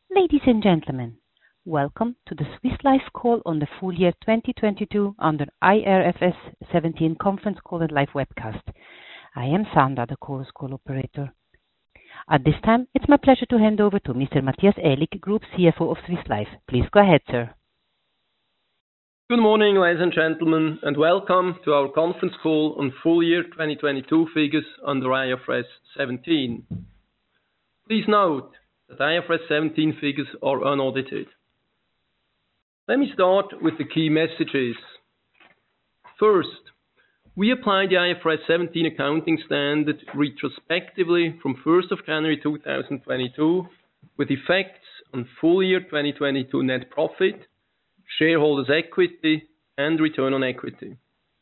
Ladies and gentlemen, welcome to the Swiss Life call on the full year 2022 under IFRS 17 conference call and live webcast. I am Sandra, the Chorus Call operator. At this time, it's my pleasure to hand over to Mr. Matthias Aellig, Group CFO of Swiss Life. Please go ahead, sir. Good morning, ladies and gentlemen, and welcome to our conference call on full year 2022 figures under IFRS 17. Please note that IFRS 17 figures are unaudited. Let me start with the key messages. First, we applied the IFRS 17 accounting standard retrospectively from 1st of January 2022 with effects on full year 2022 net profit, shareholders' equity, and return on equity.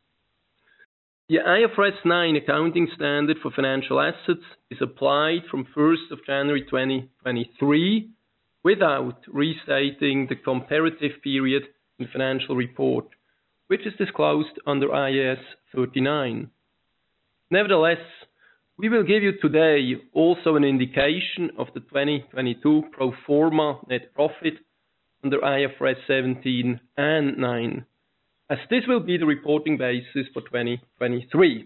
The IFRS 9 accounting standard for financial assets is applied from 1st of January 2023 without restating the comparative period in financial report, which is disclosed under IAS 39. Nevertheless, we will give you today also an indication of the 2022 pro forma net profit under IFRS 17 and 9, as this will be the reporting basis for 2023.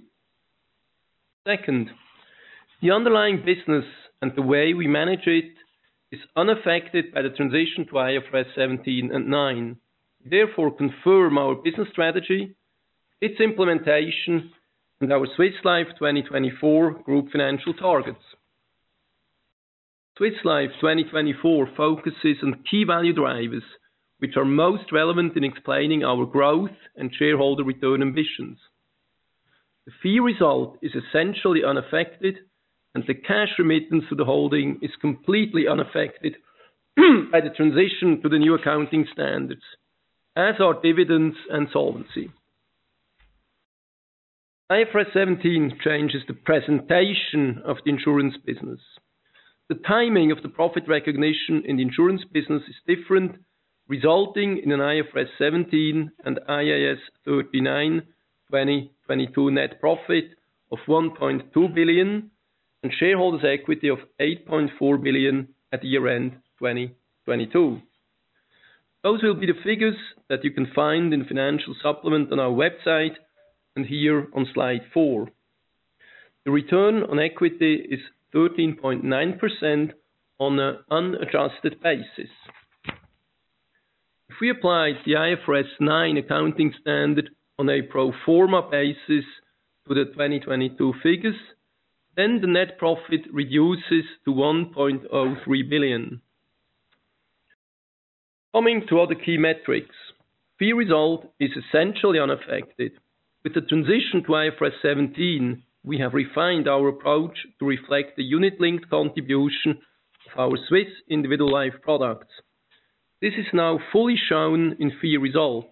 Second, the underlying business and the way we manage it is unaffected by the transition to IFRS 17 and 9. Therefore, confirm our business strategy, its implementation, and our Swiss Life 2024 group financial targets. Swiss Life 2024 focuses on key value drivers, which are most relevant in explaining our growth and shareholder return ambitions. The fee result is essentially unaffected, and the cash remittance to the holding is completely unaffected by the transition to the new accounting standards, as are dividends and solvency. IFRS 17 changes the presentation of the insurance business. The timing of the profit recognition in the insurance business is different, resulting in an IFRS 17 and IAS 39 2022 net profit of 1.2 billion and shareholders' equity of 8.4 billion at year-end 2022. Those will be the figures that you can find in financial supplement on our website and here on slide 4. The return on equity is 13.9% on an unadjusted basis. If we apply the IFRS 9 accounting standard on a pro forma basis to the 2022 figures, then the net profit reduces to 1.03 billion. Coming to other key metrics, fee result is essentially unaffected. With the transition to IFRS 17, we have refined our approach to reflect the unit-linked contribution of our Swiss individual life products. This is now fully shown in fee result.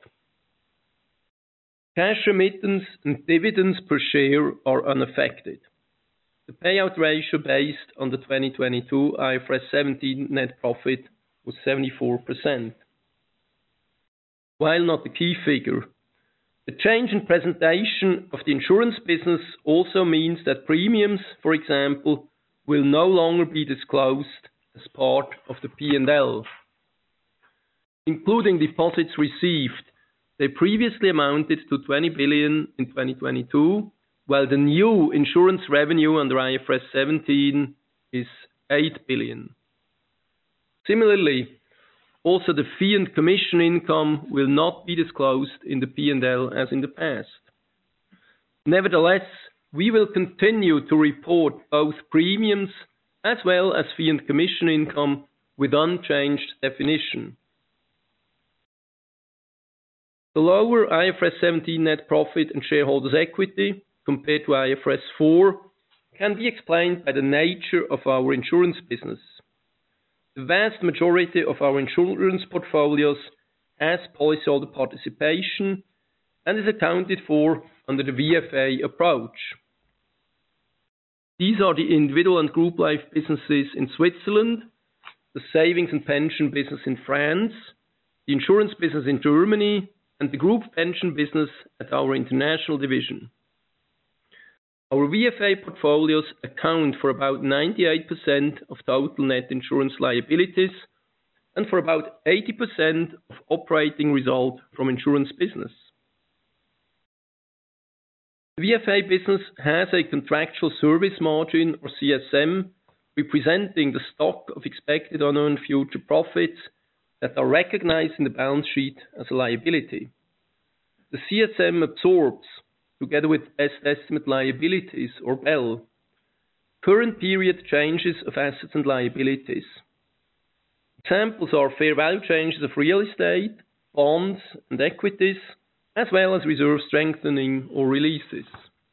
Cash remittance and dividends per share are unaffected. The payout ratio based on the 2022 IFRS 17 net profit was 74%. While not the key figure, the change in presentation of the insurance business also means that premiums, for example, will no longer be disclosed as part of the P&L. Including deposits received, they previously amounted to 20 billion in 2022, while the new insurance revenue under IFRS 17 is 8 billion. Similarly, also the fee and commission income will not be disclosed in the P&L as in the past. Nevertheless, we will continue to report both premiums as well as fee and commission income with unchanged definition. The lower IFRS 17 net profit and shareholders' equity compared to IFRS 4 can be explained by the nature of our insurance business. The vast majority of our insurance portfolios has policyholder participation and is accounted for under the VFA approach. These are the individual and group life businesses in Switzerland, the savings and pension business in France, the insurance business in Germany, and the group pension business at our international division. Our VFA portfolios account for about 98% of total net insurance liabilities, and for about 80% of operating result from insurance business. The VFA business has a contractual service margin, or CSM, representing the stock of expected unearned future profits that are recognized in the balance sheet as a liability. The CSM absorbs, together with best estimate liabilities, or BEL, current period changes of assets and liabilities. Examples are fair value changes of real estate, bonds and equities, as well as reserve strengthening or releases.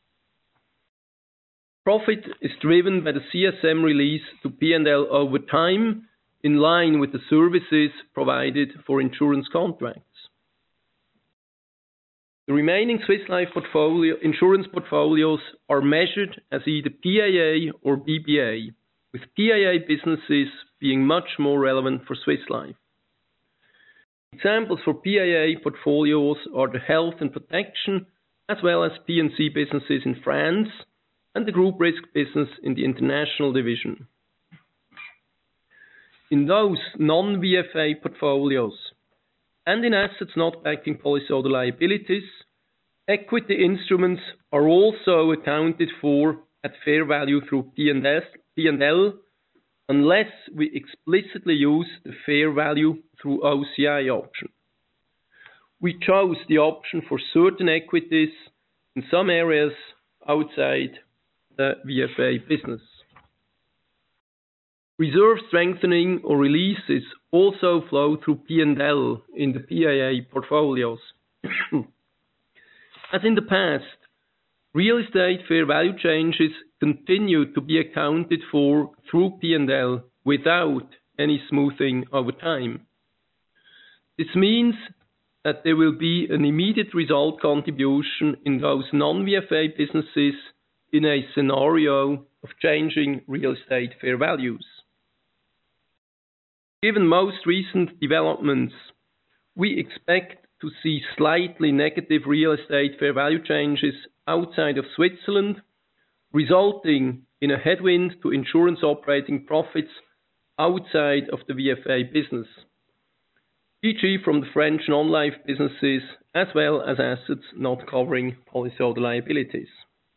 Profit is driven by the CSM release to P&L over time, in line with the services provided for insurance contracts. The remaining Swiss Life insurance portfolios are measured as either PAA or BBA, with PAA businesses being much more relevant for Swiss Life. Examples for PAA portfolios are the health and protection, as well as P&C businesses in France and the group risk business in the international division. In those non-VFA portfolios and in assets not backing policyholder liabilities, equity instruments are also accounted for at fair value through P&L, unless we explicitly use the fair value through OCI option. We chose the option for certain equities in some areas outside the VFA business. Reserve strengthening or releases also flow through P&L in the PAA portfolios. As in the past, real estate fair value changes continue to be accounted for through P&L without any smoothing over time. This means that there will be an immediate result contribution in those non-VFA businesses in a scenario of changing real estate fair values. Given most recent developments, we expect to see slightly negative real estate fair value changes outside of Switzerland, resulting in a headwind to insurance operating profits outside of the VFA business, e.g. from the French non-life businesses, as well as assets not covering policyholder liabilities.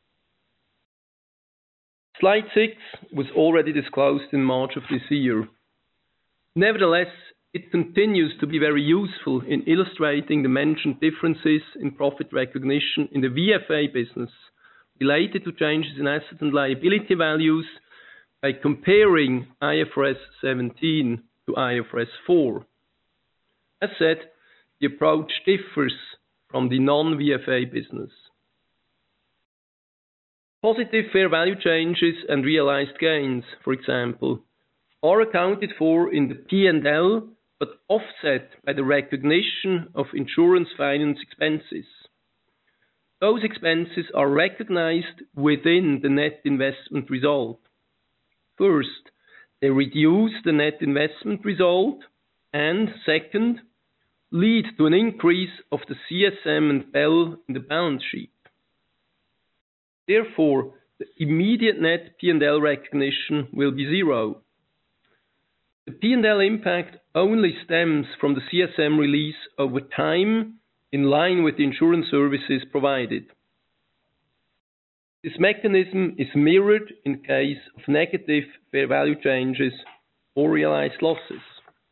Slide 6 was already disclosed in March of this year. Nevertheless, it continues to be very useful in illustrating the mentioned differences in profit recognition in the VFA business related to changes in asset and liability values by comparing IFRS 17 to IFRS 4. As said, the approach differs from the non-VFA business. Positive fair value changes and realized gains, for example, are accounted for in the P&L but offset by the recognition of insurance finance expenses. Those expenses are recognized within the net investment result. First, they reduce the net investment result, and second, lead to an increase of the CSM and BEL in the balance sheet. Therefore, the immediate net P&L recognition will be zero. The P&L impact only stems from the CSM release over time in line with the insurance services provided. This mechanism is mirrored in case of negative fair value changes or realized losses.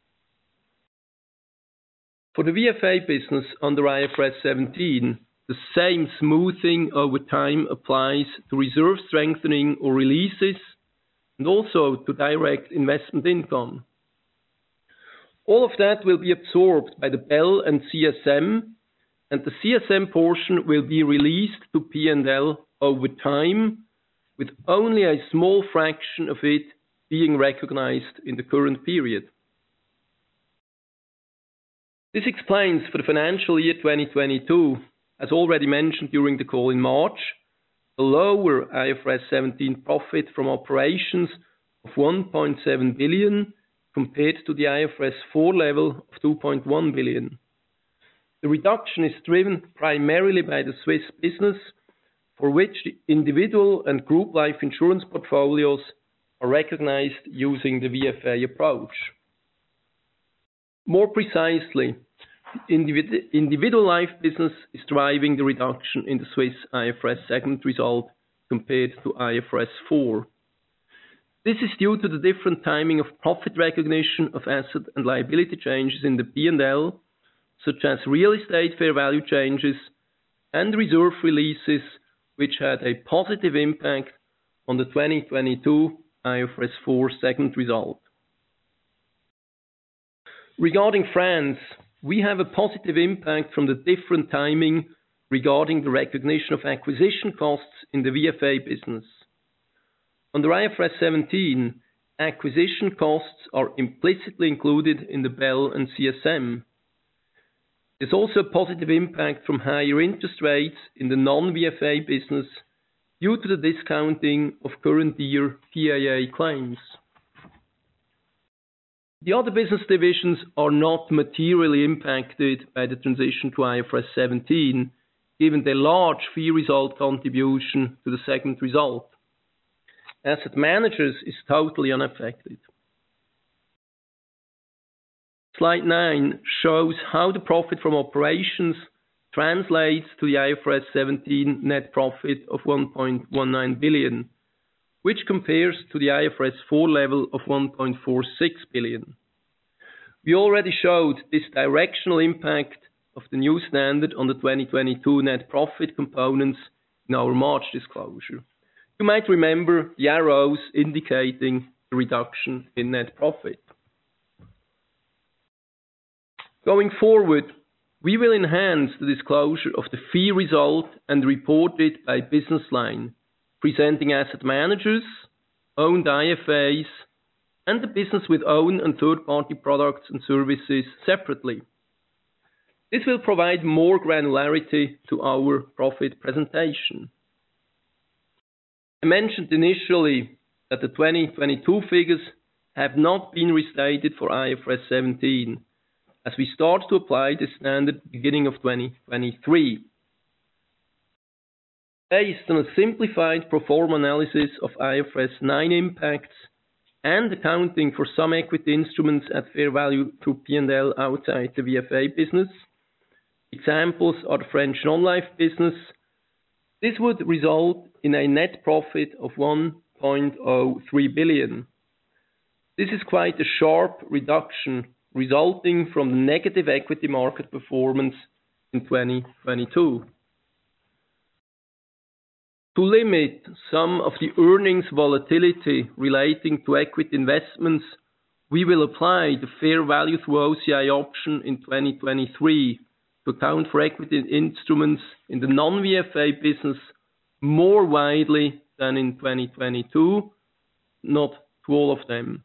For the VFA business under IFRS 17, the same smoothing over time applies to reserve strengthening or releases and also to direct investment income. All of that will be absorbed by the BEL and CSM, and the CSM portion will be released to P&L over time, with only a small fraction of it being recognized in the current period. This explains for the financial year 2022, as already mentioned during the call in March, a lower IFRS 17 profit from operations of 1.7 billion compared to the IFRS 4 level of 2.1 billion. The reduction is driven primarily by the Swiss business, for which the individual and group life insurance portfolios are recognized using the VFA approach. More precisely, individual life business is driving the reduction in the Swiss IFRS segment result compared to IFRS 4. This is due to the different timing of profit recognition of asset and liability changes in the P&L, such as real estate fair value changes and reserve releases, which had a positive impact on the 2022 IFRS 4 segment result. Regarding France, we have a positive impact from the different timing regarding the recognition of acquisition costs in the VFA business. Under IFRS 17, acquisition costs are implicitly included in the BEL and CSM. There's also a positive impact from higher interest rates in the non-VFA business due to the discounting of current year PAA claims. The other business divisions are not materially impacted by the transition to IFRS 17, given their large fee result contribution to the segment result. Asset managers is totally unaffected. Slide 9 shows how the profit from operations translates to the IFRS 17 net profit of 1.19 billion, which compares to the IFRS 4 level of 1.46 billion. We already showed this directional impact of the new standard on the 2022 net profit components in our March disclosure. You might remember the arrows indicating the reduction in net profit. Going forward, we will enhance the disclosure of the fee result and report it by business line, presenting asset managers, owned IFAs, and the business with own and third-party products and services separately. This will provide more granularity to our profit presentation. I mentioned initially that the 2022 figures have not been restated for IFRS 17, as we start to apply the standard beginning of 2023. Based on a simplified pro forma analysis of IFRS 9 impacts and accounting for some equity instruments at fair value through P&L outside the VFA business, examples are the French non-life business, this would result in a net profit of 1.03 billion. This is quite a sharp reduction resulting from the negative equity market performance in 2022. To limit some of the earnings volatility relating to equity investments, we will apply the fair value through OCI option in 2023 to account for equity instruments in the non-VFA business more widely than in 2022, not to all of them.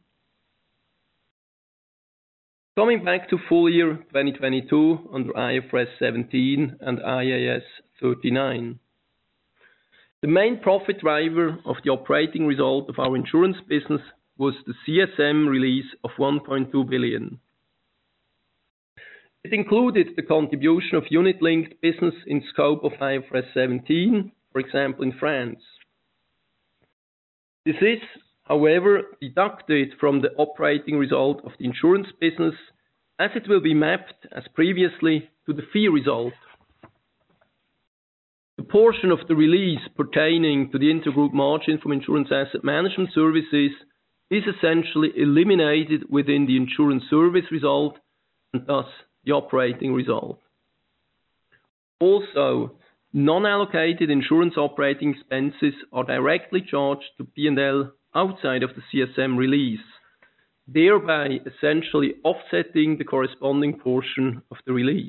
Coming back to full year 2022 under IFRS 17 and IAS 39. The main profit driver of the operating result of our insurance business was the CSM release of 1.2 billion. It included the contribution of unit-linked business in scope of IFRS 17, for example in France. This is, however, deducted from the operating result of the insurance business, as it will be mapped as previously to the fee result. The portion of the release pertaining to the intergroup margin from insurance asset management services is essentially eliminated within the insurance service result and thus the operating result. Also, non-allocated insurance operating expenses are directly charged to P&L outside of the CSM release, thereby essentially offsetting the corresponding portion of the release.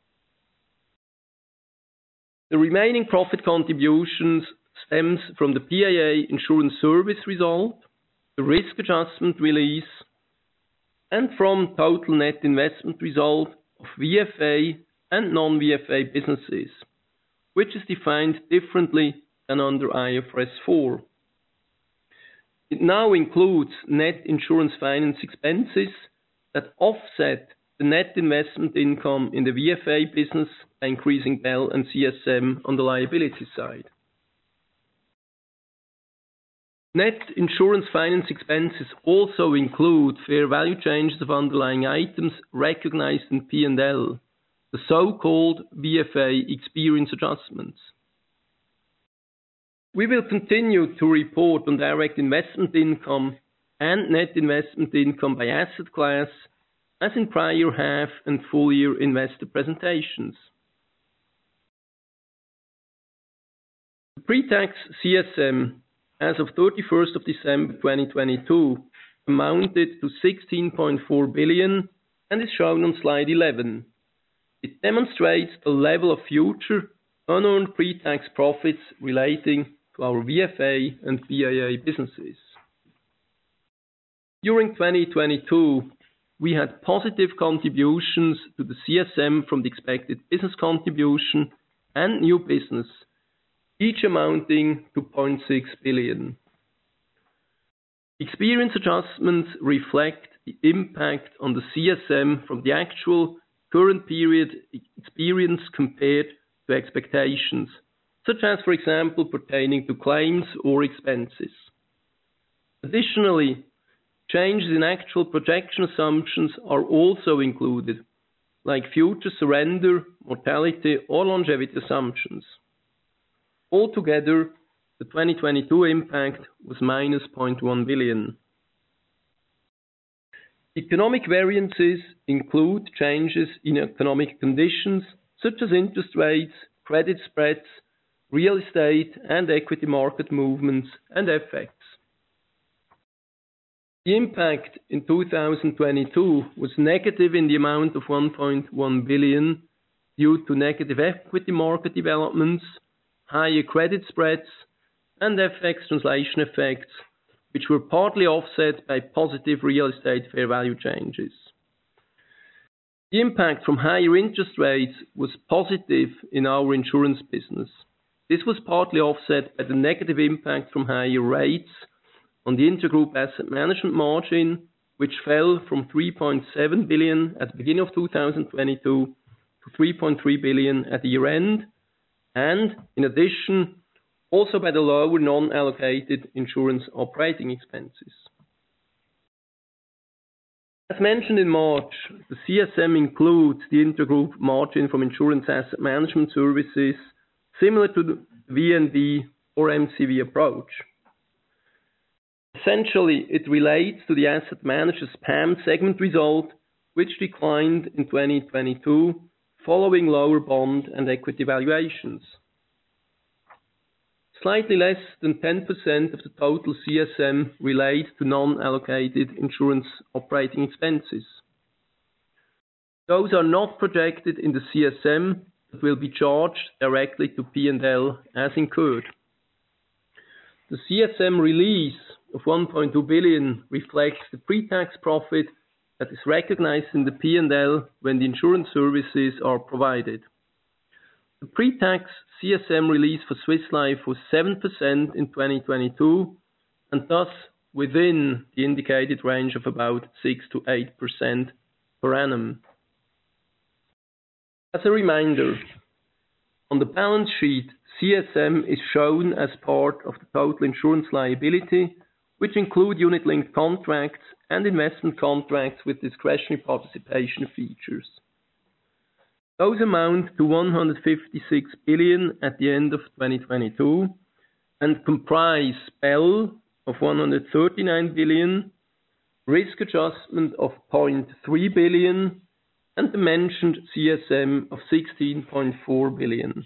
The remaining profit contributions stems from the PAA insurance service result, the risk adjustment release, and from total net investment result of VFA and non-VFA businesses, which is defined differently than under IFRS 4. It now includes net insurance finance expenses that offset the net investment income in the VFA business by increasing BEL and CSM on the liability side. Net insurance finance expenses also include fair value changes of underlying items recognized in P&L, the so-called VFA experience adjustments. We will continue to report on direct investment income and net investment income by asset class, as in prior half and full year investor presentations. The pre-tax CSM as of 31st of December 2022 amounted to 16.4 billion and is shown on slide 11. It demonstrates the level of future unearned pre-tax profits relating to our VFA and BAA businesses. During 2022, we had positive contributions to the CSM from the expected business contribution and new business, each amounting to 0.6 billion. Experience adjustments reflect the impact on the CSM from the actual current period experience compared to expectations, such as, for example, pertaining to claims or expenses. Additionally, changes in actual projection assumptions are also included, like future surrender, mortality, or longevity assumptions. Altogether, the 2022 impact was minus 0.1 billion. Economic variances include changes in economic conditions such as interest rates, credit spreads, real estate and equity market movements, and effects. The impact in 2022 was negative in the amount of 1.1 billion due to negative equity market developments, higher credit spreads, and FX translation effects, which were partly offset by positive real estate fair value changes. The impact from higher interest rates was positive in our insurance business. This was partly offset by the negative impact from higher rates on the intergroup asset management margin, which fell from 3.7 billion at the beginning of 2022 to 3.3 billion at the year end, and in addition, also by the lower non-allocated insurance operating expenses. As mentioned in March, the CSM includes the intergroup margin from insurance asset management services, similar to the VNB or MCV approach. Essentially, it relates to the asset manager's PAM segment result, which declined in 2022 following lower bond and equity valuations. Slightly less than 10% of the total CSM relate to non-allocated insurance operating expenses. Those are not projected in the CSM, but will be charged directly to P&L as incurred. The CSM release of 1.2 billion reflects the pre-tax profit that is recognized in the P&L when the insurance services are provided. The pre-tax CSM release for Swiss Life was 7% in 2022, and thus within the indicated range of about 6 to 8% per annum. As a reminder, on the balance sheet, CSM is shown as part of the total insurance liability, which include unit-linked contracts and investment contracts with discretionary participation features. Those amount to 156 billion at the end of 2022 and comprise BEL of 139 billion, risk adjustment of 0.3 billion, and the mentioned CSM of 16.4 billion.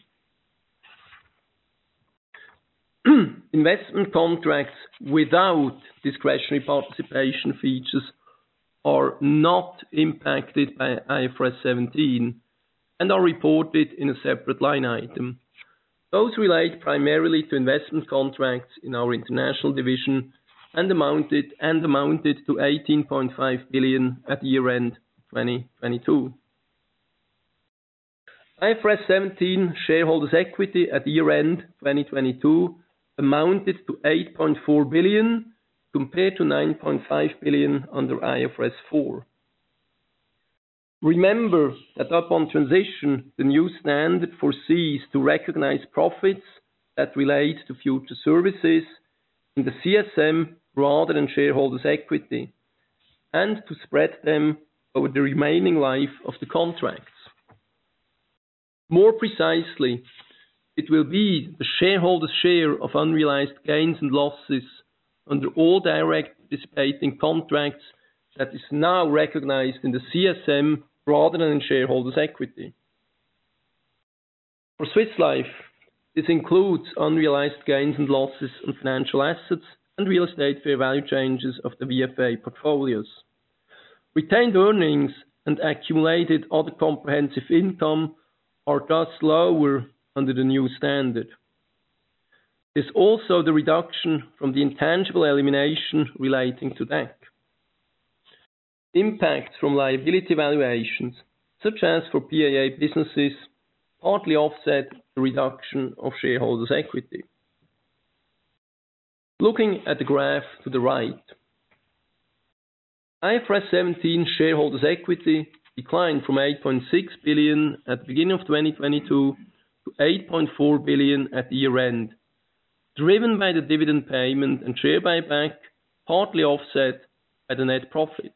Investment contracts without discretionary participation features are not impacted by IFRS 17 and are reported in a separate line item. Those relate primarily to investment contracts in our international division and amounted to 18.5 billion at year-end 2022. IFRS 17 shareholders' equity at year-end 2022 amounted to 8.4 billion compared to 9.5 billion under IFRS 4. Remember that upon transition, the new standard foresees to recognize profits that relate to future services in the CSM rather than shareholders' equity, and to spread them over the remaining life of the contracts. More precisely, it will be the shareholders' share of unrealized gains and losses under all direct participating contracts that is now recognized in the CSM rather than in shareholders' equity. For Swiss Life, this includes unrealized gains and losses on financial assets and real estate fair value changes of the VFA portfolios. Retained earnings and accumulated other comprehensive income are thus lower under the new standard. There's also the reduction from the intangible elimination relating to DAC. Impacts from liability valuations, such as for PAA businesses, partly offset the reduction of shareholders' equity. Looking at the graph to the right, IFRS 17 shareholders' equity declined from 8.6 billion at the beginning of 2022 to 8.4 billion at the year-end, driven by the dividend payment and share buyback, partly offset by the net profit.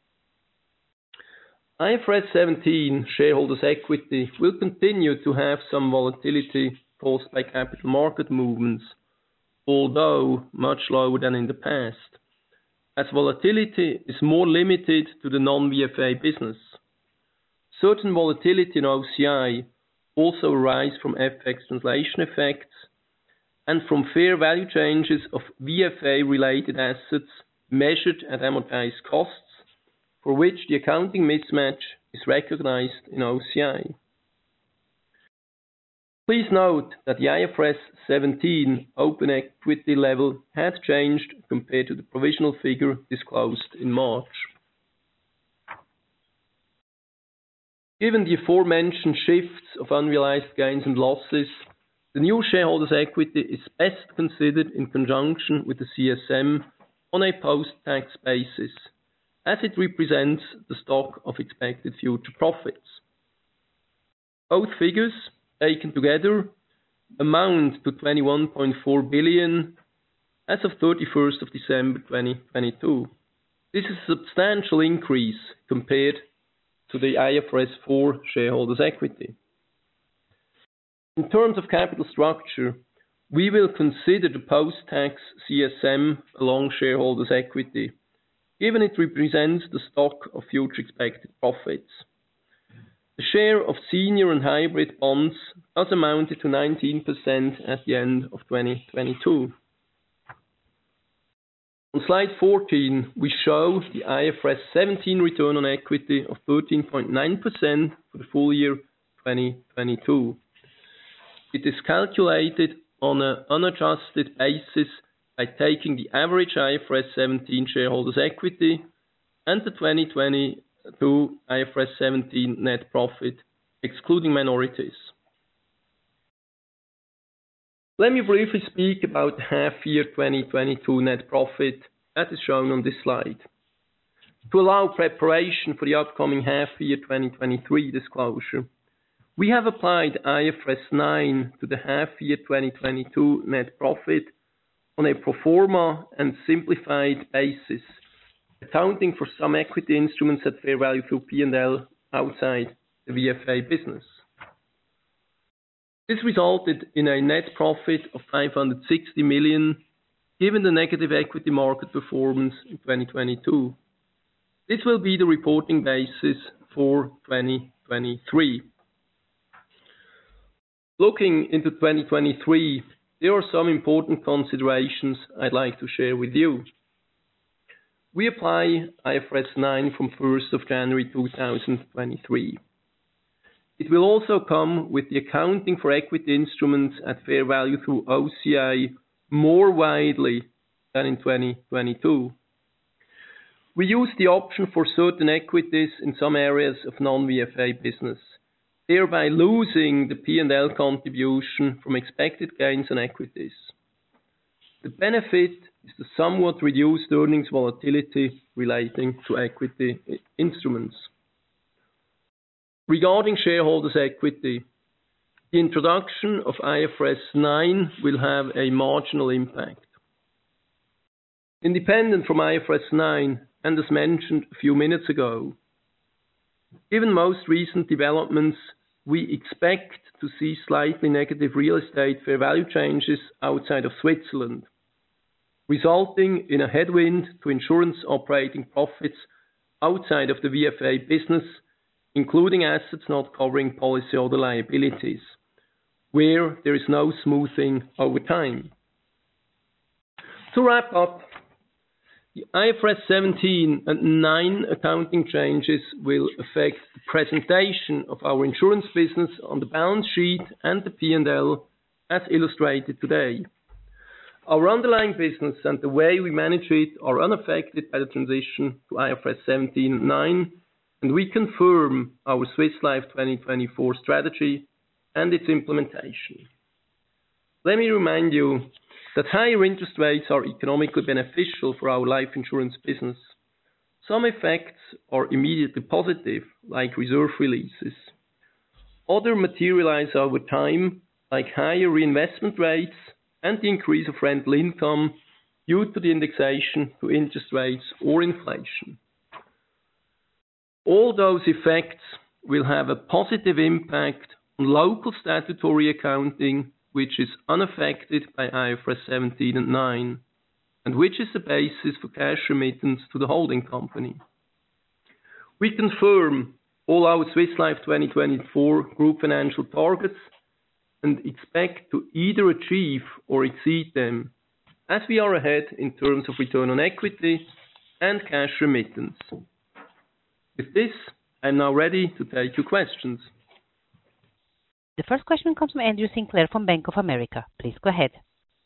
IFRS 17 shareholders' equity will continue to have some volatility caused by capital market movements, although much lower than in the past, as volatility is more limited to the non-VFA business. Certain volatility in OCI also arise from FX translation effects and from fair value changes of VFA-related assets measured at amortized costs, for which the accounting mismatch is recognized in OCI. Please note that the IFRS 17 open equity level had changed compared to the provisional figure disclosed in March. Given the aforementioned shifts of unrealized gains and losses, the new shareholders' equity is best considered in conjunction with the CSM on a post-tax basis, as it represents the stock of expected future profits. Both figures, taken together, amount to 21.4 billion as of 31st of December 2022. This is a substantial increase compared to the IFRS 4 shareholders' equity. In terms of capital structure, we will consider the post-tax CSM along shareholders' equity, given it represents the stock of future expected profits. The share of senior and hybrid bonds has amounted to 19% at the end of 2022. On slide 14, we show the IFRS 17 return on equity of 13.9% for the full year 2022. It is calculated on an unadjusted basis by taking the average IFRS 17 shareholders' equity and the 2022 IFRS 17 net profit, excluding minorities. Let me briefly speak about half-year 2022 net profit, that is shown on this slide. To allow preparation for the upcoming half-year 2023 disclosure, we have applied IFRS 9 to the half-year 2022 net profit on a pro forma and simplified basis, accounting for some equity instruments at fair value through P&L outside the VFA business. This resulted in a net profit of 560 million, given the negative equity market performance in 2022. This will be the reporting basis for 2023. Looking into 2023, there are some important considerations I'd like to share with you. We apply IFRS 9 from 1st of January 2023. It will also come with the accounting for equity instruments at fair value through OCI more widely than in 2022. We use the option for certain equities in some areas of non-VFA business, thereby losing the P&L contribution from expected gains on equities. The benefit is the somewhat reduced earnings volatility relating to equity instruments. Regarding shareholders' equity, the introduction of IFRS 9 will have a marginal impact. independent from IFRS 9 and as mentioned a few minutes ago. Given most recent developments, we expect to see slightly negative real estate fair value changes outside of Switzerland, resulting in a headwind to insurance operating profits outside of the VFA business, including assets not covering policyholder liabilities, where there is no smoothing over time. To wrap up, the IFRS 17 and 9 accounting changes will affect the presentation of our insurance business on the balance sheet and the P&L as illustrated today. Our underlying business and the way we manage it are unaffected by the transition to IFRS 17 and 9, and we confirm our Swiss Life 2024 strategy and its implementation. Let me remind you that higher interest rates are economically beneficial for our life insurance business. Some effects are immediately positive, like reserve releases. Others materialize over time, like higher reinvestment rates and the increase of rental income due to the indexation to interest rates or inflation. All those effects will have a positive impact on local statutory accounting, which is unaffected by IFRS 17 and 9, and which is the basis for cash remittance to the holding company. We confirm all our Swiss Life 2024 group financial targets and expect to either achieve or exceed them, as we are ahead in terms of return on equity and cash remittance. With this, I'm now ready to take your questions. The first question comes from Andrew Sinclair from Bank of America. Please go ahead.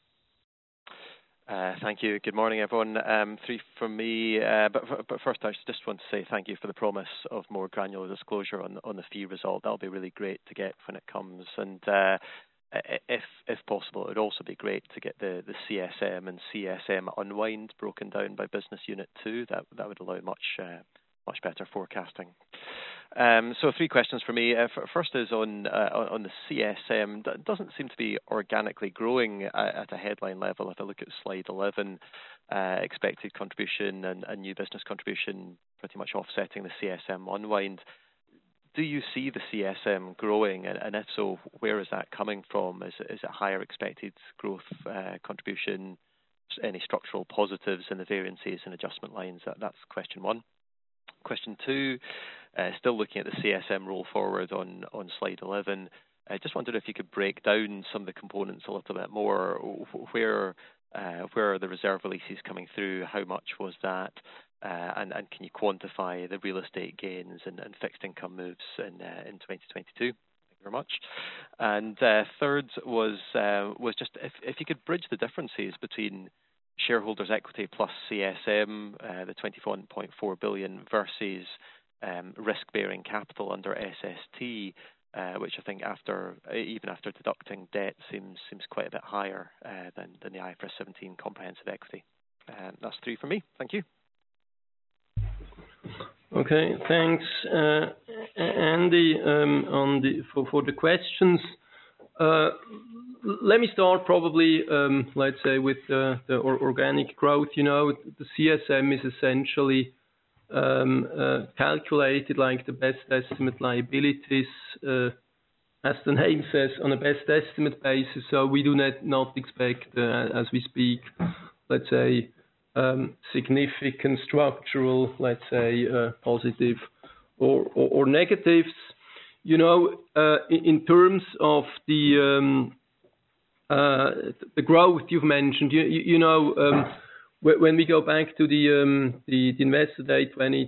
Thank you. Good morning, everyone. Three from me. But first, I just want to say thank you for the promise of more granular disclosure on the fee result. That'll be really great to get when it comes. And if possible, it would also be great to get the CSM and CSM unwind broken down by business unit too. That would allow much better forecasting. So three questions for me. First is on the CSM. That doesn't seem to be organically growing at a headline level. If I look at slide 11, expected contribution and new business contribution pretty much offsetting the CSM unwind. Do you see the CSM growing? And if so, where is that coming from? Is it higher expected growth contribution? Any structural positives in the variances and adjustment lines? That's question one. Question two, still looking at the CSM roll forward on slide 11. I just wondered if you could break down some of the components a little bit more. Where are the reserve releases coming through? How much was that? And can you quantify the real estate gains and fixed income moves in 2022? Thank you very much. And third was just if you could bridge the differences between shareholders' equity plus CSM, the 21.4 billion versus risk-bearing capital under SST, which I think even after deducting debt seems quite a bit higher than the IFRS 17 comprehensive equity. That's three for me. Thank you. Okay, thanks, Andy, for the questions. Let me start probably, let's say, with the organic growth. You know, the CSM is essentially calculated like the best estimate liabilities, as the name says, on a best estimate basis. So we do not expect, as we speak, let's say, significant structural, let's say, positive or negatives. You know, in terms of the growth you've mentioned, you know, when we go back to the Investor Day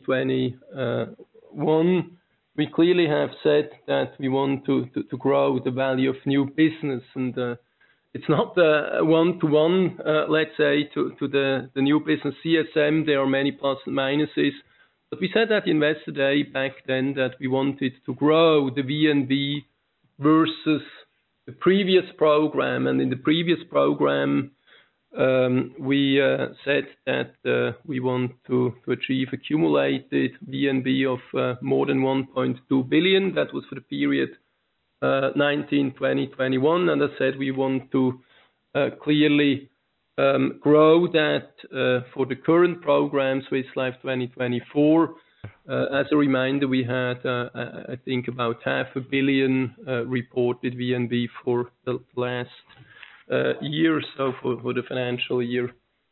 2021, we clearly have said that we want to grow the value of new business, and it's not one-to-one, let's say, to the new business CSM. There are many plus and minuses. But we said at Investor Day back then that we wanted to grow the VNB versus the previous program. And in the previous program, we said that we want to achieve accumulated VNB of more than 1.2 billion. That was for the period 19, 20, 21. And I said we want to clearly grow that for the current program, Swiss Life 2024. As a reminder, we had, I think, about 500 million reported VNB for the last year, so for the financial year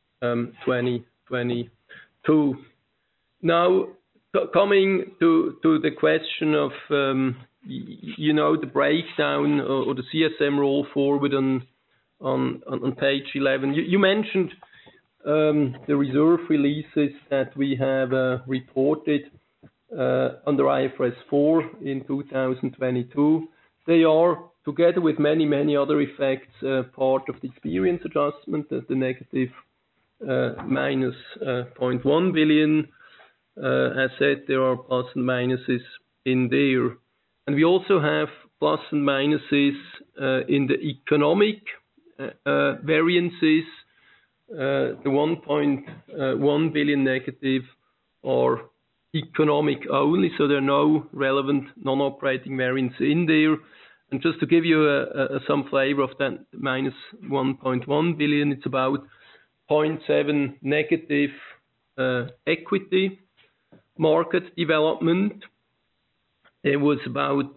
2022. Now, coming to the question of, the breakdown or the CSM roll forward on page 11. You mentioned the reserve releases that we have reported under IFRS 4 in 2022. They are, together with many other effects, part of the experience adjustment, the negative minus 0.1 billion. As said, there are plus and minuses in there. And we also have plus and minuses in the economic variances. The 1.1 billion negative are economic only, so there are no relevant non-operating variance in there. And just to give you some flavor of that minus 1.1 billion, it's about 0.7 negative equity market development. There was about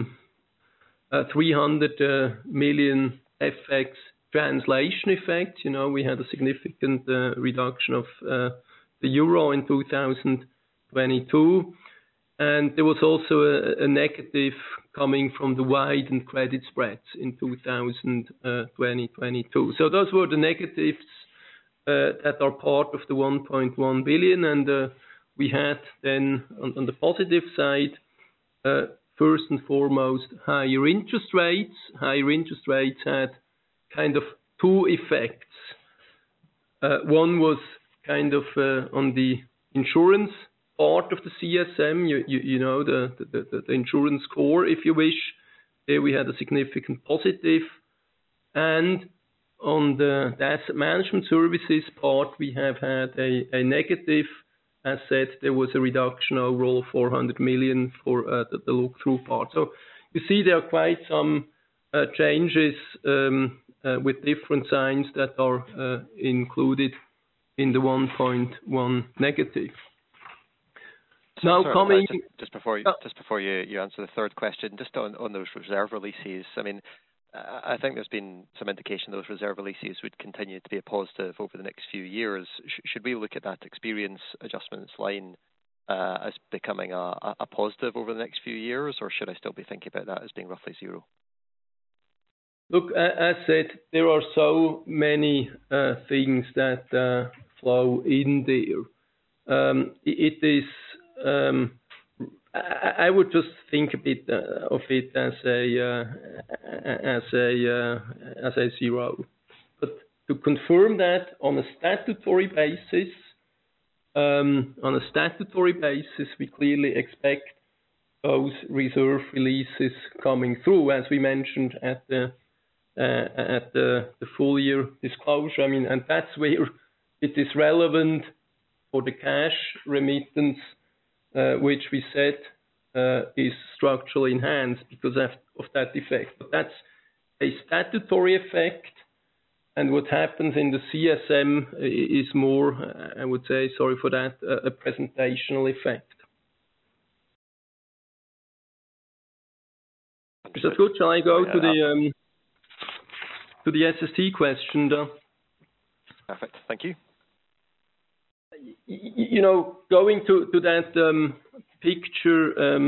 300 million FX translation effect. We had a significant reduction of the euro in 2022. And there was also a negative coming from the widened credit spreads in 2022. So those were the negatives that are part of the 1.1 billion. And we had then on the positive side, first and foremost, higher interest rates. Higher interest rates had kind of two effects. One was kind of on the insurance part of the CSM, the insurance core, if you wish. There we had a significant positive. And on the asset management services part, we have had a negative. As said, there was a reduction overall of 400 million for the look-through part. So you see there are quite some changes with different signs that are included in the 1.1 negative. Now coming... Just before you answer the third question, just on those reserve releases, I mean, I think there's been some indication those reserve releases would continue to be a positive over the next few years. Should we look at that experience adjustments line as becoming a positive over the next few years, or should I still be thinking about that as being roughly zero? Look, as said, there are so many things that flow in there. It is... I would just think a bit of it as a zero. But to confirm that on a statutory basis, we clearly expect those reserve releases coming through, as we mentioned at the full year disclosure. I mean, and that's where it is relevant for the cash remittance, which we said is structurally enhanced because of that effect. But that's a statutory effect, and what happens in the CSM is more, I would say, sorry for that, a presentational effect. Is that good? Shall I go to the SST question, though? Perfect. Thank you. Going to that picture,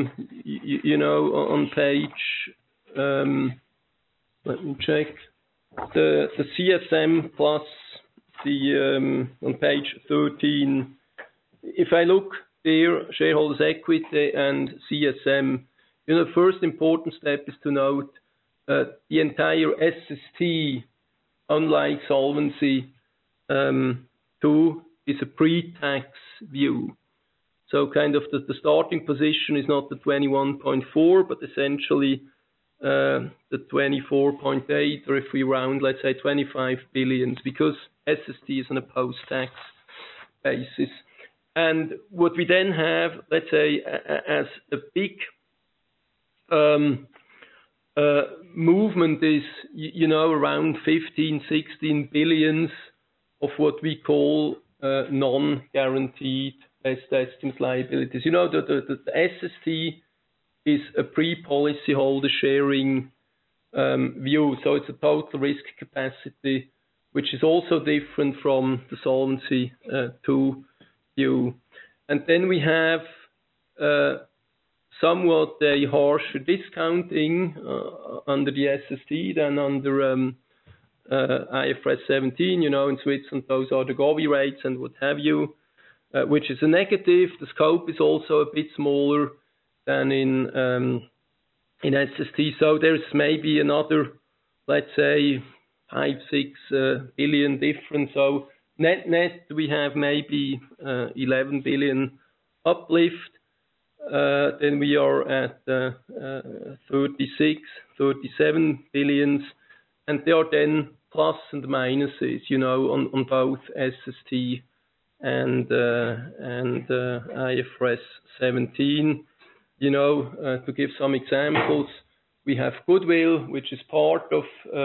on page, let me check, the CSM plus on page 13. If I look there, shareholders' equity and CSM, the first important step is to note the entire SST, unlike Solvency II, is a pre-tax view. So kind of the starting position is not the 21.4, but essentially the 24.8, or if we round, let's say 25 billion, because SST is on a post-tax basis. And what we then have, let's say, as a big movement is, around 15, 16 billions of what we call non-guaranteed best estimate liabilities. You know, the SST is a pre-policy holder sharing view, so it's a total risk capacity, which is also different from the Solvency II view. And then we have somewhat a harsher discounting under the SST than under IFRS 17. You know, in Switzerland, those are the Govie rates and what have you, which is a negative. The scope is also a bit smaller than in SST. So there's maybe another, let's say, 5-6 billion difference. So net we have maybe 11 billion uplift. Then we are at 36, 37 billions, and there are then plus and minuses, you know, on both SST and IFRS 17. You know, to give some examples, we have goodwill, which is part of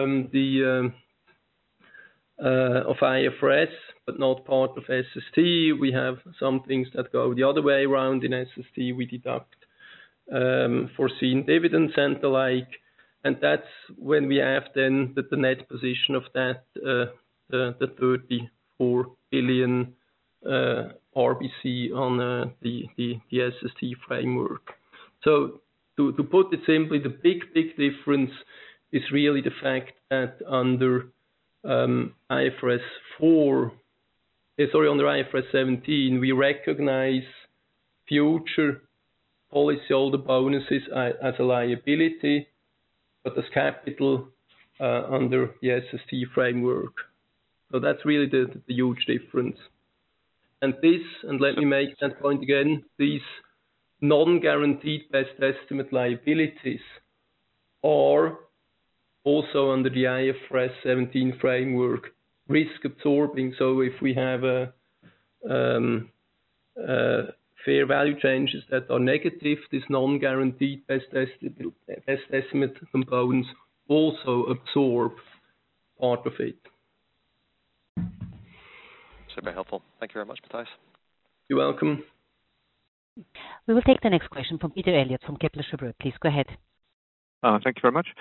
IFRS, but not part of SST. We have some things that go the other way around. In SST, we deduct foreseen dividends and the like, and that's when we have then the net position of that the 34 billion RBC on the SST framework. So to put it simply, the big difference is really the fact that under IFRS 17, we recognize future policyholder bonuses as a liability, but as capital under the SST framework. So that's really the huge difference. And let me make that point again, these non-guaranteed best estimate liabilities are also under the IFRS 17 framework risk absorbing. So if we have fair value changes that are negative, this non-guaranteed best estimate components also absorb part of it. Super helpful. Thank you very much, Matthias. You're welcome. We will take the next question from Peter Elliott from Kepler Cheuvreux. Please go ahead. Thank you very much.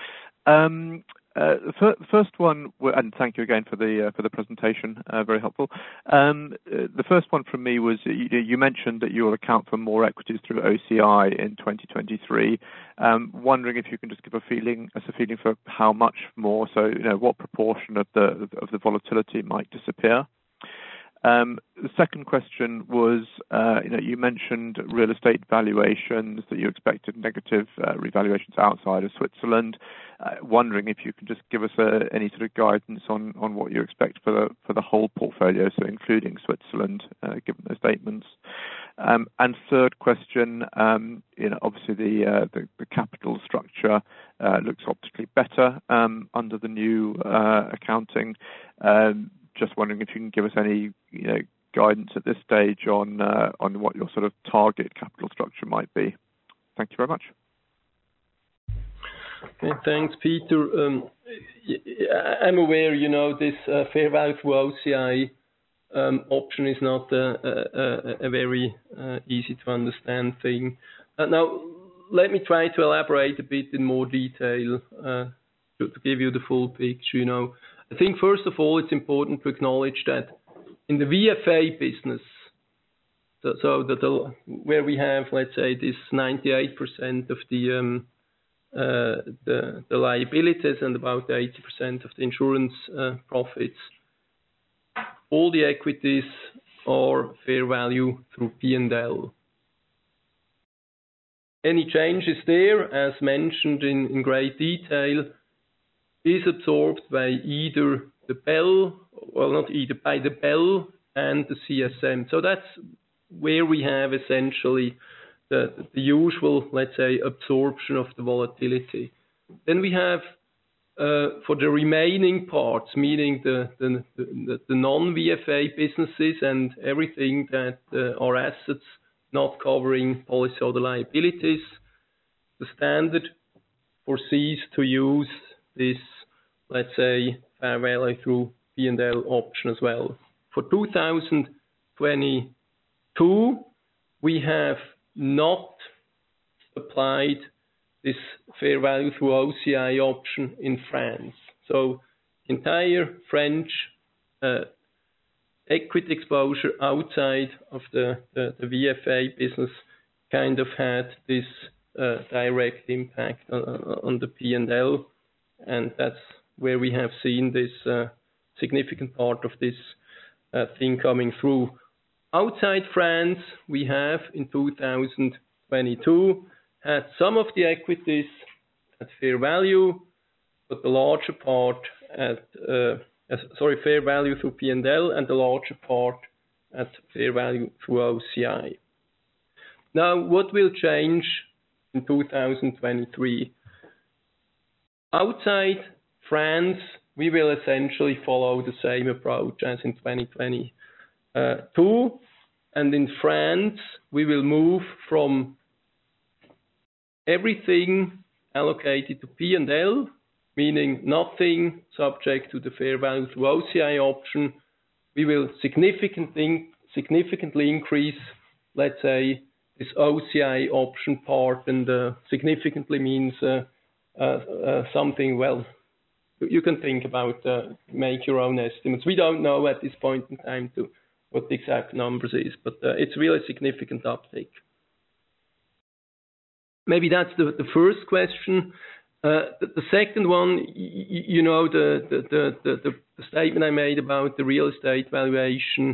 First one, and thank you again for the presentation, very helpful. The first one from me was you mentioned that you will account for more equities through OCI in 2023. Wondering if you can just give us a feeling for how much more. So, you know, what proportion of the volatility might disappear. The second question was, you mentioned real estate valuations, that you expected negative revaluations outside of Switzerland. Wondering if you can just give us any sort of guidance on what you expect for the whole portfolio, so including Switzerland, given those statements. And third question, obviously the capital structure looks optically better under the new accounting. Just wondering if you can give us any guidance at this stage on what your sort of target capital structure might be. Thank you very much. Okay, thanks, Peter. I'm aware, this fair value through OCI option is not a very easy to understand thing. Now, let me try to elaborate a bit in more detail to give you the full picture. I think first of all, it's important to acknowledge that in the VFA business, where we have, let's say, this 98% of the liabilities and about 80% of the insurance profits, all the equities are fair value through P&L. Any changes there, as mentioned in great detail, is absorbed by either the BEL, by the BEL and the CSM. So that's where we have essentially the usual, let's say, absorption of the volatility. Then we have for the remaining parts, meaning the non-VFA businesses and everything that are assets not covering policyholder liabilities, the standard foresees to use this, let's say, fair value through P&L option as well. For 2022, we have not applied this fair value through OCI option in France. So entire French equity exposure outside of the VFA business kind of had this direct impact on the P&L, and that's where we have seen this significant part of this thing coming through. Outside France, we have in 2022 had some of the equities at fair value, but the larger part at fair value through P&L, and the larger part at fair value through OCI. Now, what will change in 2023? Outside France, we will essentially follow the same approach as in 2022, and in France, we will move from everything allocated to P&L, meaning nothing subject to the fair value through OCI option. We will significantly increase, let's say, this OCI option part, and significantly means something, well, you can think about, make your own estimates. We don't know at this point in time what the exact numbers is, but it's really a significant uptake. Maybe that's the first question. The second one, you know, the statement I made about the real estate valuation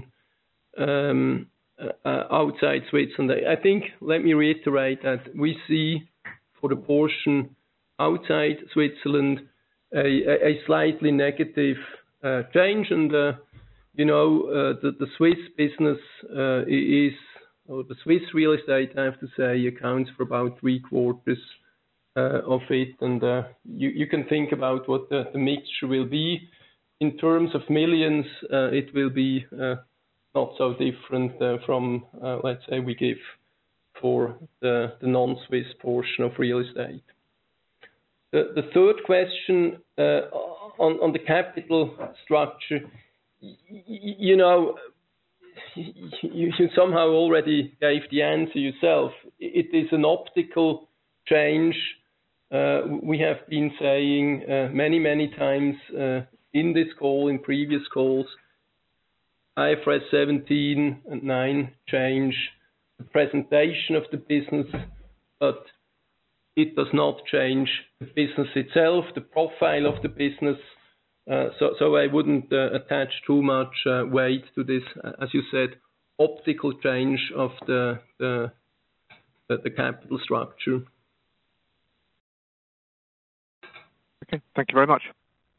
outside Switzerland. I think, let me reiterate that we see for the portion outside Switzerland a slightly negative change, and you know, the Swiss business or the Swiss real estate, I have to say, accounts for about 3/4 of it, and you can think about what the mixture will be. In terms of millions, it will be not so different from, let's say, we give for the non-Swiss portion of real estate. The third question on the capital structure, you know, you somehow already gave the answer yourself. It is an optical change. We have been saying many times in this call, in previous calls, IFRS 17 and 9 change the presentation of the business, but it does not change the business itself, the profile of the business. So I wouldn't attach too much weight to this, as you said, optical change of the capital structure. Okay, thank you very much.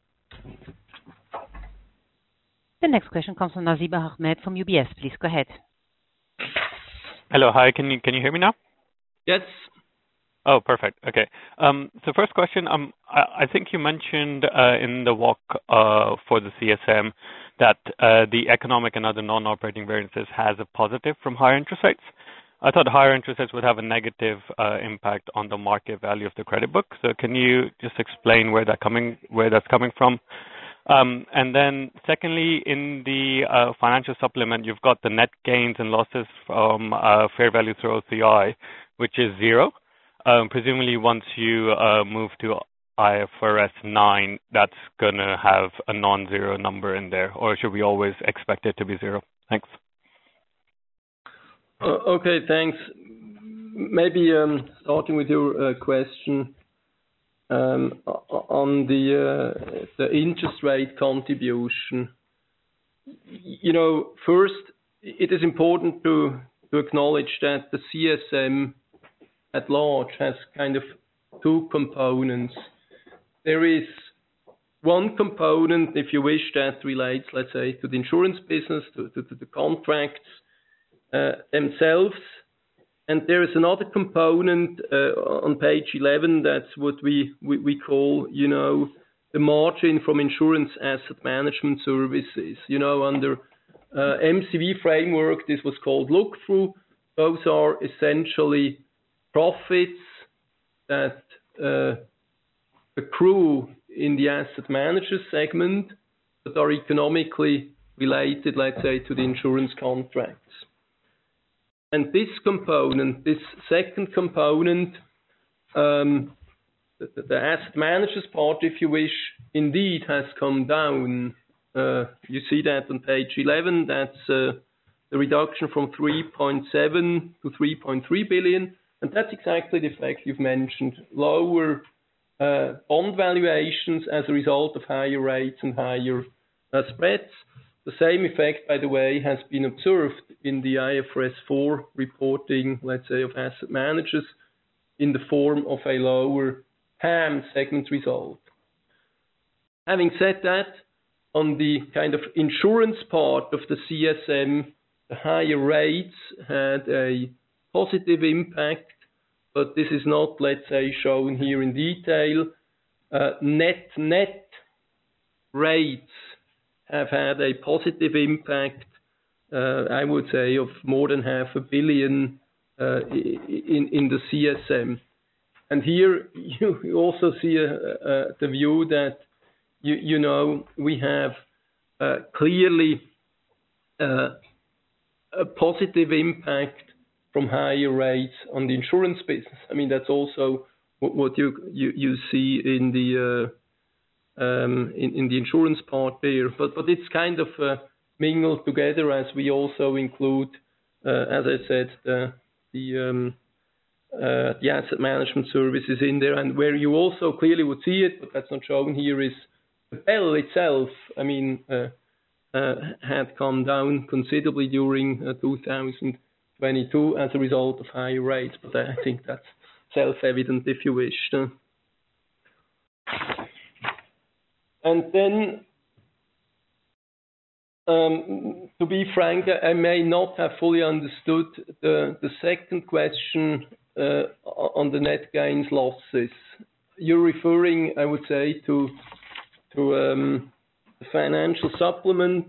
The next question comes from Nasib Ahmed from UBS. Please go ahead. Hello, hi. Can you hear me now? Yes. Oh, perfect. Okay. So first question, I think you mentioned in the walk for the CSM that the economic and other non-operating variances has a positive from higher interest rates. I thought higher interest rates would have a negative impact on the market value of the credit book. So can you just explain where that's coming from? And then secondly, in the financial supplement, you've got the net gains and losses from fair value through OCI, which is 0. Presumably once you move to IFRS 9, that's going to have a non-zero number in there, or should we always expect it to be 0? Thanks. Okay, thanks. Maybe starting with your question on the interest rate contribution. You know, first, it is important to acknowledge that the CSM at large has kind of two components. There is one component, if you wish, that relates, let's say, to the insurance business, to the contracts themselves. And there is another component on page 11, that's what we call, you know, the margin from insurance asset management services. You know, under MCV framework, this was called look-through. Those are essentially profits that accrue in the asset manager segment, that are economically related, let's say, to the insurance contracts. And this component, this second component, the asset managers part, if you wish, indeed has come down. You see that on page 11. That's the reduction from 3.7 to 3.3 billion. And that's exactly the effect you've mentioned. Lower bond valuations as a result of higher rates and higher spreads. The same effect, by the way, has been observed in the IFRS 4 reporting, let's say, of asset managers in the form of a lower PAM segment result. Having said that, on the kind of insurance part of the CSM, the higher rates had a positive impact, but this is not, let's say, shown here in detail. Net rates have had a positive impact, I would say, of more than 500 million in the CSM. And here you also see the view that, you know, we have clearly a positive impact from higher rates on the insurance business. I mean, that's also what you see in the insurance part there, but it's kind of mingled together, as we also include, as I said, the asset management services in there, and where you also clearly would see it, but that's not shown here, is the BEL itself. I mean, had come down considerably during 2022 as a result of higher rates, but I think that's self-evident, if you wish. And then, to be frank, I may not have fully understood the second question on the net gains losses. You're referring, I would say, to the financial supplement.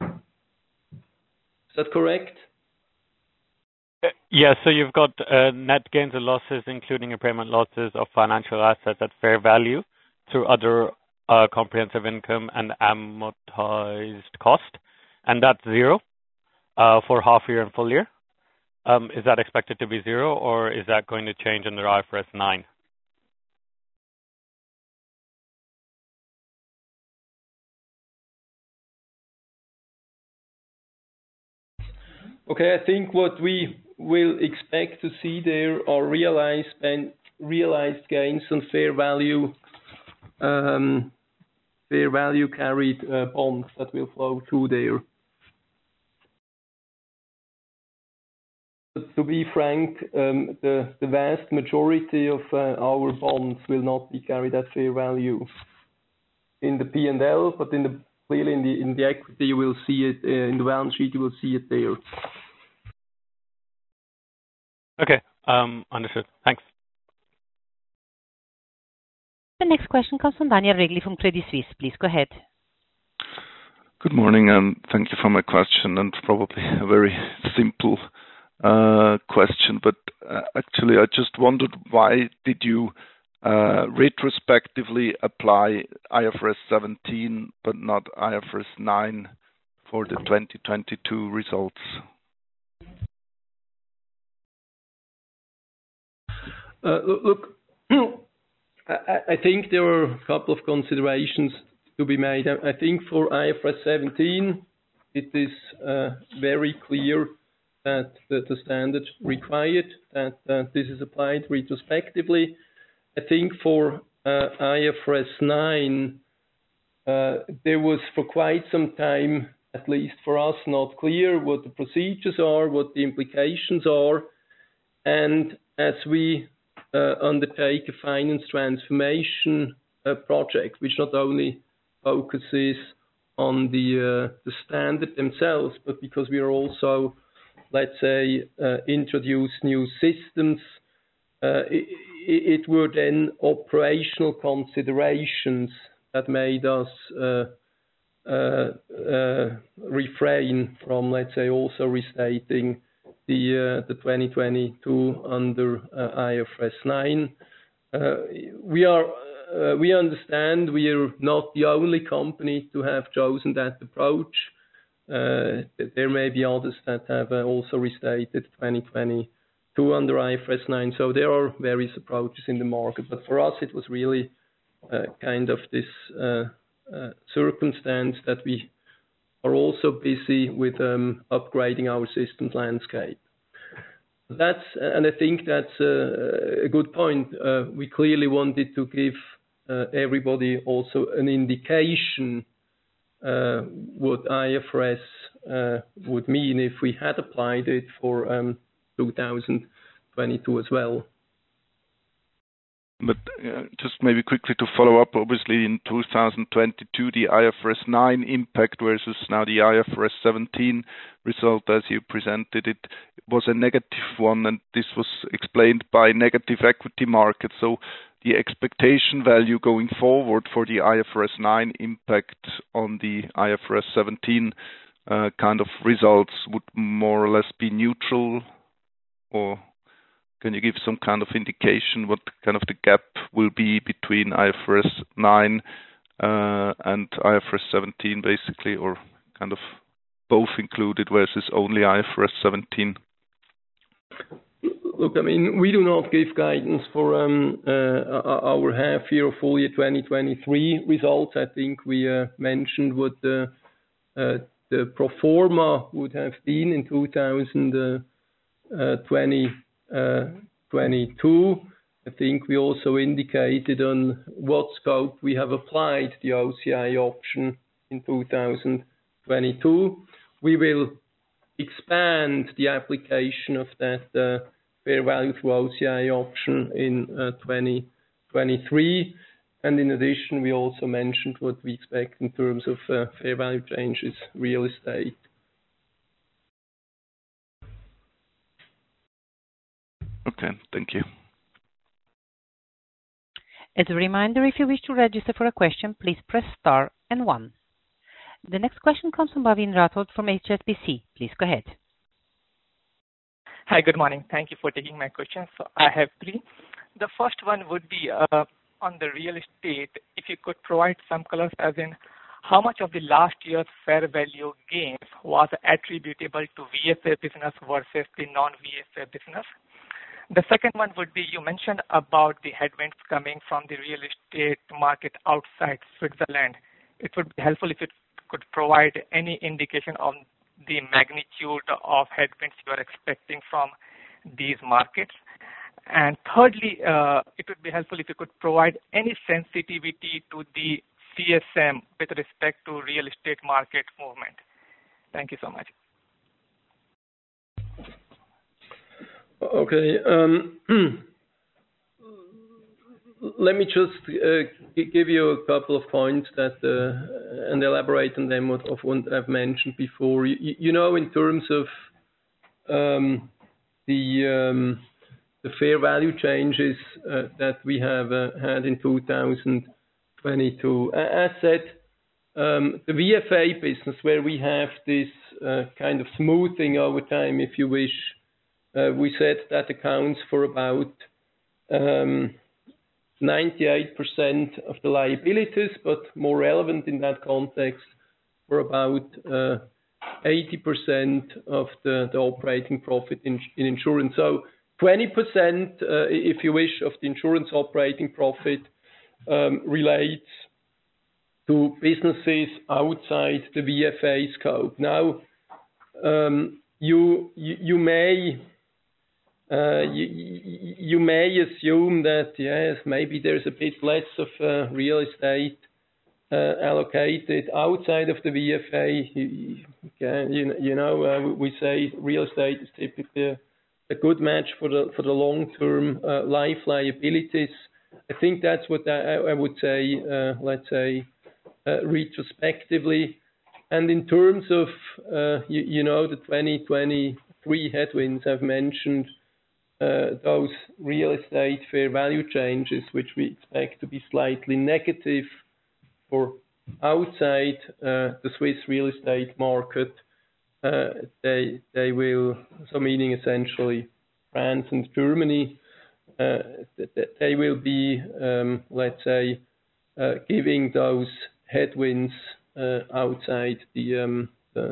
Is that correct? Yeah, so you've got net gains and losses, including impairment losses of financial assets at fair value through other comprehensive income and amortized cost, and that's zero for half year and full year. Is that expected to be zero, or is that going to change under IFRS 9? Okay, I think what we will expect to see there are realized gains on fair value carried bonds that will flow through there. But to be frank, the vast majority of our bonds will not be carried at fair value in the P&L, but clearly in the equity you will see it, in the balance sheet you will see it there. Okay, understood. Thanks. The next question comes from Daniel Regli from Credit Suisse. Please go ahead. Good morning, and thank you for my question, and probably a very simple question, but actually I just wondered, why did you retrospectively apply IFRS 17 but not IFRS 9 for the 2022 results? Look, I think there are a couple of considerations to be made. I think for IFRS 17, it is very clear that the standard required that this is applied retrospectively. I think for IFRS 9, there was for quite some time, at least for us, not clear what the procedures are, what the implications are, and as we undertake a finance transformation project, which not only focuses on the standard themselves, but because we are also, let's say, introduce new systems, it were then operational considerations that made us refrain from, let's say, also restating the 2022 under IFRS 9. We are we understand we are not the only company to have chosen that approach. There may be others that have also restated 2022 under IFRS 9. So there are various approaches in the market. But for us, it was really kind of this circumstance that we are also busy with upgrading our systems landscape. And I think that's a good point. We clearly wanted to give everybody also an indication what IFRS would mean if we had applied it for 2022 as well. But just maybe quickly to follow up, obviously in 2022, the IFRS 9 impact versus now the IFRS 17 result as you presented it was a negative one, and this was explained by negative equity markets. So the expectation value going forward for the IFRS 9 impact on the IFRS 17 kind of results would more or less be neutral, or can you give some kind of indication what kind of the gap will be between IFRS 9 and IFRS 17 basically, or kind of both included versus only IFRS 17? Look, I mean, we do not give guidance for our half year or full year 2023 results. I think we mentioned what the pro forma would have been in 2022. I think we also indicated on what scope we have applied the OCI option in 2022. We will expand the application of that fair value through OCI option in 2023. And in addition, we also mentioned what we expect in terms of fair value changes, real estate. Okay, thank you. As a reminder, if you wish to register for a question, please press star and 1. The next question comes from Bhavin Rathod from HSBC. Please go ahead. Hi, good morning. Thank you for taking my questions. So I have 3. The first one would be on the real estate. If you could provide some colors as in how much of the last year's fair value gains was attributable to VFA business versus the non-VFA business. The second one would be, you mentioned about the headwinds coming from the real estate market outside Switzerland. It would be helpful if you could provide any indication on the magnitude of headwinds you are expecting from these markets. And thirdly, it would be helpful if you could provide any sensitivity to the CSM with respect to real estate market movement. Thank you so much. Okay. Let me just give you a couple of points that and elaborate on them of what I've mentioned before. You know, in terms of the fair value changes that we have had in 2022. As said, the VFA business, where we have this kind of smoothing over time, if you wish, we said that accounts for about 98% of the liabilities, but more relevant in that context, for about 80% of the operating profit in insurance. So 20%, if you wish, of the insurance operating profit relates to businesses outside the VFA scope. Now, you may assume that yes, maybe there's a bit less of real estate allocated outside of the VFA. We say real estate is typically a good match for the long-term life liabilities. I think that's what I would say. Let's say retrospectively, and in terms of the 2023 headwinds I've mentioned. Those real estate fair value changes, which we expect to be slightly negative for outside the Swiss real estate market, they will, so meaning essentially France and Germany, they will be, let's say, giving those headwinds outside the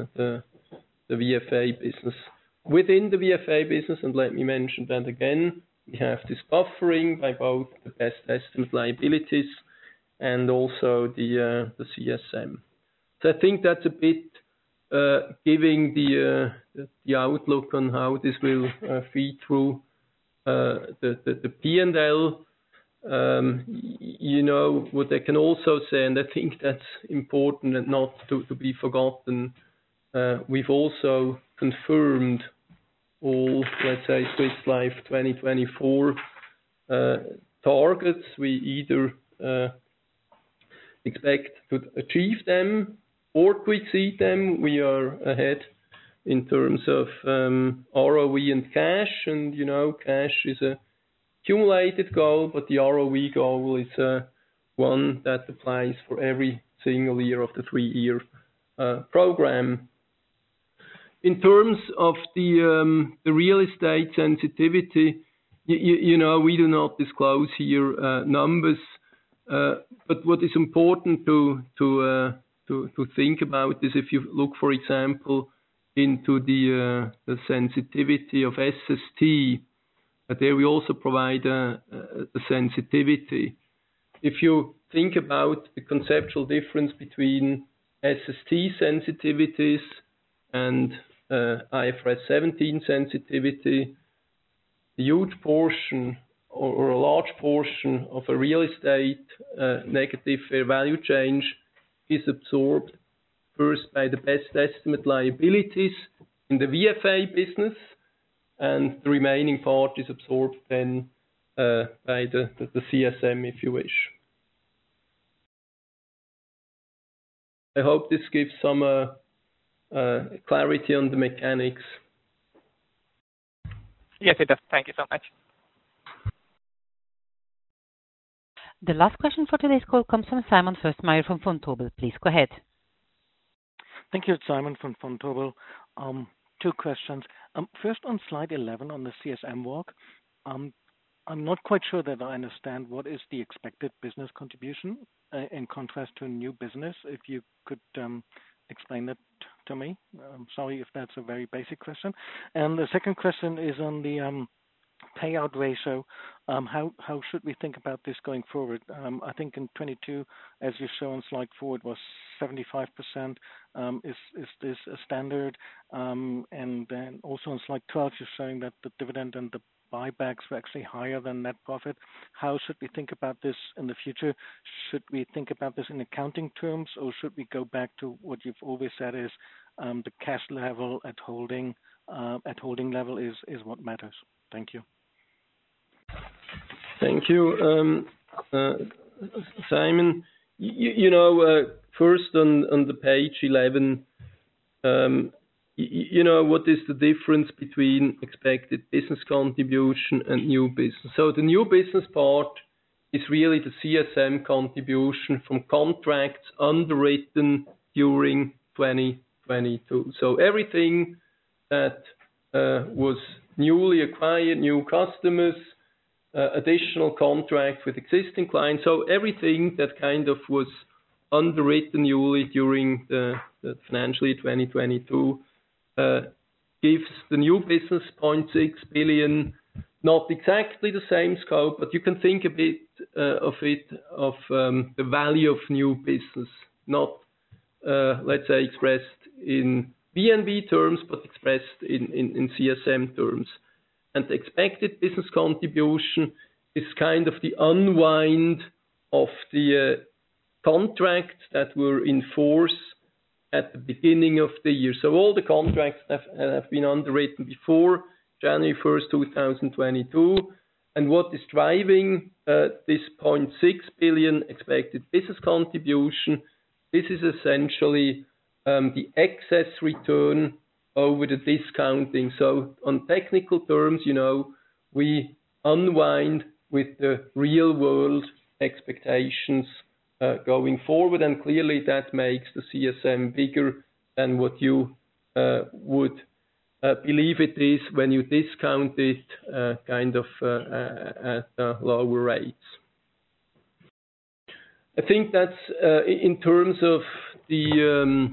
VFA business. Within the VFA business, and let me mention that again, we have this buffering by both the best estimate liabilities and also the CSM. So I think that's a bit giving the outlook on how this will feed through the P&L. You know, what I can also say, and I think that's important and not to be forgotten, we've also confirmed all, let's say, Swiss Life 2024 targets. We either expect to achieve them or to exceed them. We are ahead in terms of ROE and cash, and you know, cash is a accumulated goal, but the ROE goal is one that applies for every single year of the 3-year program. In terms of the real estate sensitivity, you know, we do not disclose here numbers, but what is important to think about is if you look, for example, into the sensitivity of SST, there we also provide a sensitivity. If you think about the conceptual difference between SST sensitivities and IFRS 17 sensitivity, a huge portion or a large portion of a real estate negative fair value change is absorbed first by the best estimate liabilities in the VFA business, and the remaining part is absorbed then by the CSM, if you wish. I hope this gives some clarity on the mechanics. Yes, it does. Thank you so much. The last question for today's call comes from Simon Fössmeier from Vontobel. Please go ahead. Thank you, Simon from Vontobel. 2 questions. First, on slide 11 on the CSM walk, I'm not quite sure that I understand what is the expected business contribution in contrast to new business. If you could explain that to me. I'm sorry if that's a very basic question. And the second question is on the payout ratio. How should we think about this going forward? I think in 22, as you show on slide 4, it was 75%. Is this a standard? And then also on slide 12, you're showing that the dividend and the buybacks were actually higher than net profit. How should we think about this in the future? Should we think about this in accounting terms, or should we go back to what you've always said is the cash level at holding level is what matters? Thank you. Thank you, Simon. You know, first on the page 11, you know, what is the difference between expected business contribution and new business? So the new business part is really the CSM contribution from contracts underwritten during 2022. So everything that was newly acquired, new customers, additional contracts with existing clients. So everything that kind of was underwritten newly during the financial year 2022 gives the new business 0.6 billion, not exactly the same scope, but you can think a bit of the value of new business, not let's say expressed in VNB terms, but expressed in CSM terms. And the expected business contribution is kind of the unwind of the contracts that were in force at the beginning of the year. So all the contracts have been underwritten before January 1st, 2022. And what is driving this 0.6 billion expected business contribution, this is essentially the excess return over the discounting. So on technical terms, you know, we unwind with the real world expectations going forward, and clearly that makes the CSM bigger than what you would believe it is when you discount it kind of at lower rates. I think that's in terms of the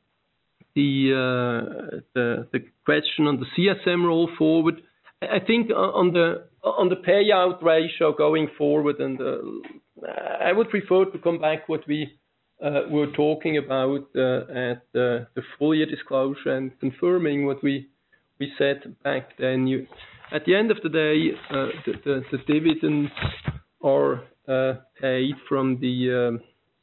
question on the CSM roll forward. I think on the payout ratio going forward, and I would prefer to come back what we were talking about at the full year disclosure and confirming what we said back then. At the end of the day, the dividends are paid from the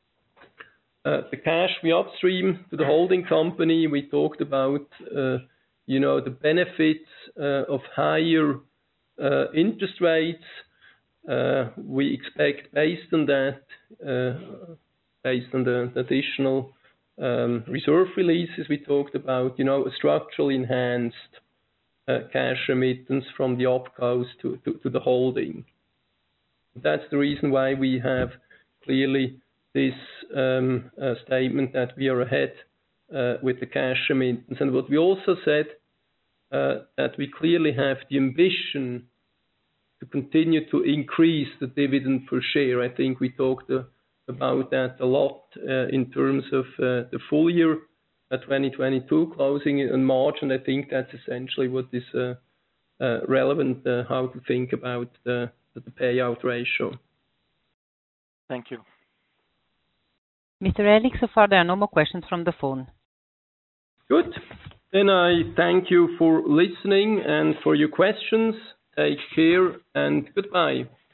cash we upstream to the holding company. We talked about the benefits of higher interest rates. We expect based on that, based on the additional reserve releases we talked about, a structurally enhanced cash remittance from the opcos to the holding. That's the reason why we have clearly this statement that we are ahead with the cash remittance. And what we also said, that we clearly have the ambition to continue to increase the dividend per share. I think we talked about that a lot in terms of the full year 2022 closing in March, and I think that's essentially what is relevant, how to think about the payout ratio. Thank you. Mr. Ehrlich, so far there are no more questions from the phone. Good. Then I thank you for listening and for your questions. Take care and goodbye.